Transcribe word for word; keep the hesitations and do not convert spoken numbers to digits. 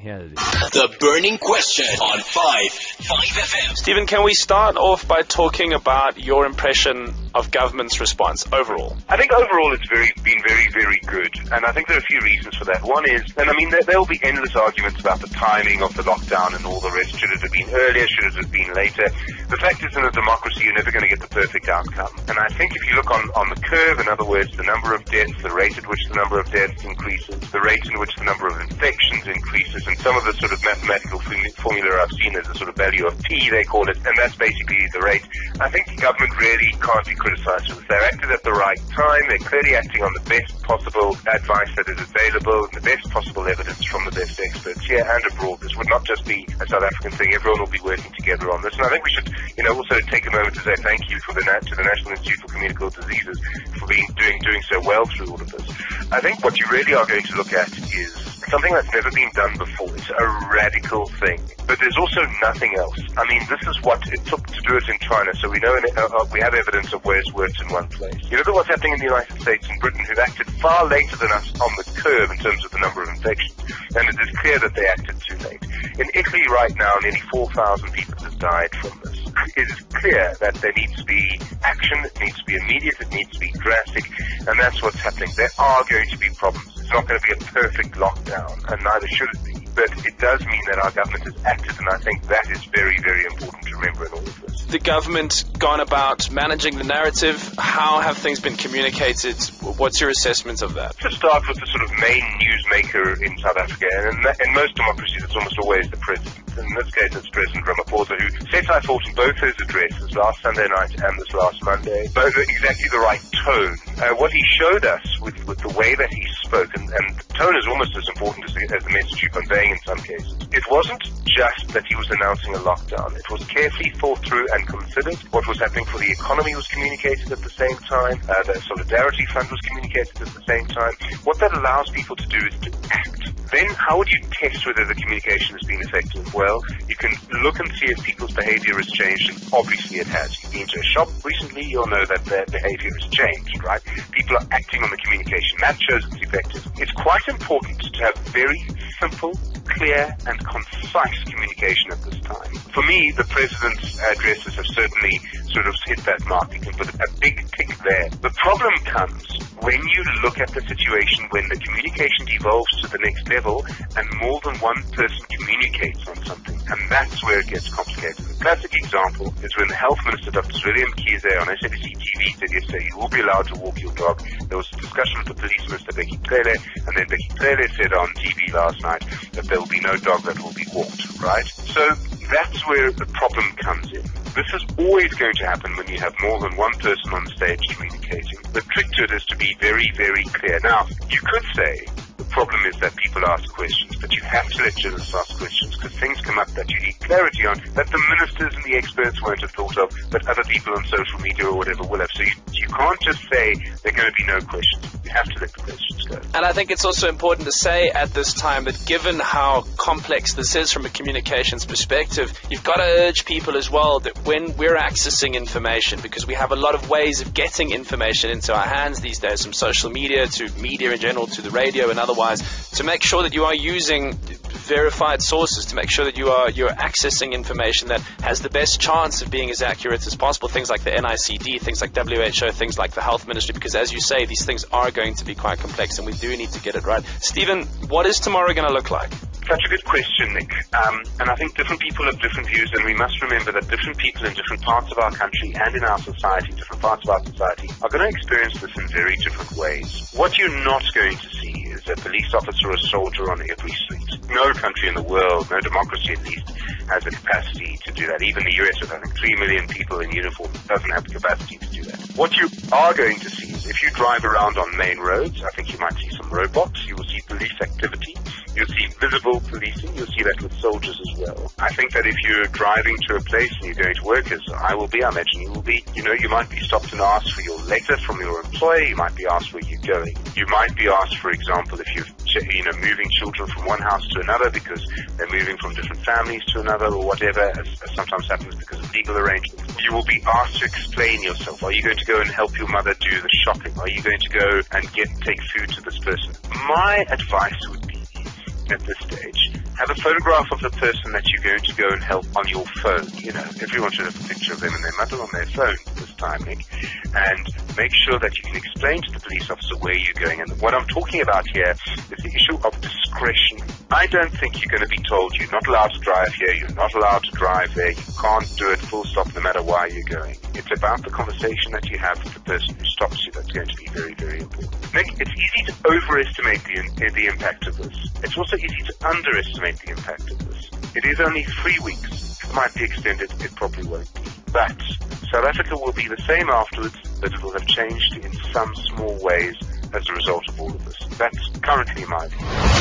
hear it. The burning question on five, five F M. Stephen, can we start off by talking about your impression of government's response overall? I think overall it's very been very, very good. And I think there are a few reasons for that. One is, and I mean, there will be endless arguments about the timing of the lockdown and all the rest. Should it have been earlier? Should it have been later? The fact is, in a democracy, you're never going to get the perfect outcome. And I think if you look on, on the curve, in other words, the number of deaths, the rate at which the number of deaths increases, the rate in which the number of infections increases, and some of the sort of mathematical formula I've seen is a sort of value of P, they call it, and that's basically the rate. I think the government really can't be criticized for this. They're acted at the right time. They're clearly acting on the best possible advice that is available, and the best possible evidence from the best experts here and abroad. This would not just be a South African thing. Everyone will be working together on this. And I think we should, you know, also take a moment to say thank you for the, to the National Institute for Communicable Diseases for being doing doing so well through all of this. I think what you really are going to look at is something that's never been done before. It's a radical thing. But there's also nothing else. I mean, this is what it took to do it in China, so we know in, uh, we have evidence of where it's worked in one place. You look at what's happening in the United States and Britain, who've acted far later than us on the curve in terms of the number of infections, and it is clear that they acted too late. In Italy right now, nearly four thousand people have died from this. It is clear that there needs to be action, it needs to be immediate, it needs to be drastic, and that's what's happening. There are going to be problems. It's not going to be a perfect lockdown, and neither should it be. But it does mean that our government has acted, and I think that is very, very important to remember in all of this. The government gone about managing the narrative? How have things been communicated? What's your assessment of that? To start with the sort of main newsmaker in South Africa, and in, in most democracies it's almost always the president. In this case it's President Ramaphosa, who said, I thought, in both his addresses last Sunday night and this last Monday, both exactly the right tone. Uh, what he showed us with, with the way that he spoke, and, and tone is almost as important as the, as the message you're conveying in some cases. It wasn't just that he was announcing a lockdown. It was carefully thought through and considered. What was happening for the economy was communicated at the same time. Uh, the Solidarity Fund was communicated at the same time. What that allows people to do is to act. Then how would you test whether the communication has been effective? Well, you can look and see if people's behavior has changed, and obviously it has. You've been to a shop recently, you'll know that their behavior has changed, right? People are acting on the communication. That shows it's effective. It's quite important to have very simple, clear and concise communication at this time. For me, the President's addresses have certainly sort of hit that mark. You can put a big tick there. The problem comes when you look at the situation when the communication devolves to the next level and more than one person communicates on something. And that's where it gets complicated. A classic example is when the Health Minister, Doctor William Kiese, on S A B C T V said yesterday, you will be allowed to walk your dog. There was a discussion with the Police Minister, Becky Cele, and then Becky Cele said on T V last night that there will be no dog that will be walked, right? So that's where the problem comes in. This is always going to happen when you have more than one person on stage communicating. The trick to it is to be very, very clear. Now, you could say the problem is that people ask questions, but you have to let journalists ask questions because things come up that you need clarity on, that the ministers and the experts won't have thought of, but other people on social media or whatever will have. So you, you can't just say there are going to be no questions. You have to let the questions go. And I think it's also important to say at this time that given how complex this is from a communications perspective, you've got to urge people as well that when we're accessing information, because we have a lot of ways of getting information into our hands these days, from social media to media in general to the radio and otherwise, to make sure that you are using verified sources, to make sure that you are you're accessing information that has the best chance of being as accurate as possible. Things like the N I C D, things like W H O, things like the Health Ministry, because as you say, these things are going to be quite complex and we do need to get it right. Stephen, what is tomorrow going to look like? Such a good question, Nick. Um, and I think different people have different views, and we must remember that different people in different parts of our country and in our society, different parts of our society, are going to experience this in very different ways. What you're not going to see is a police officer or a soldier on every street. No country in the world, no democracy at least, has the capacity to do that. Even the U S with, I think, three million people in uniform doesn't have the capacity to do that. What you are going to see is if you drive around on main roads, I think you might see some roadblocks, you will see police activity. You'll see visible policing. You'll see that with soldiers as well. I think that if you're driving to a place and you're going to work, as I will be, I imagine you will be, you know, you might be stopped and asked for your letter from your employer. You might be asked where you're going. You might be asked, for example, if you're, you know, moving children from one house to another because they're moving from different families to another or whatever, as, as sometimes happens because of legal arrangements. You will be asked to explain yourself. Are you going to go and help your mother do the shopping? Are you going to go and get take food to this person? My advice would be, at this stage, Have a photograph of the person that you're going to go and help on your phone. You know, everyone should have a picture of them and their mother on their phone this time, Nick. And make sure that you can explain to the police officer where you're going. And what I'm talking about here is the issue of discretion. I don't think you're going to be told you're not allowed to drive here, you're not allowed to drive there, you can't do it full stop no matter where you're going. It's about the conversation that you have with the person who stops you that's going to be very, very important. Nick, it's easy to overestimate the, the impact of this. It's also easy to underestimate the impact of this. It is only three weeks. It might be extended, it probably won't be. But South Africa will be the same afterwards, but it will have changed in some small ways as a result of all of this. That's currently my view.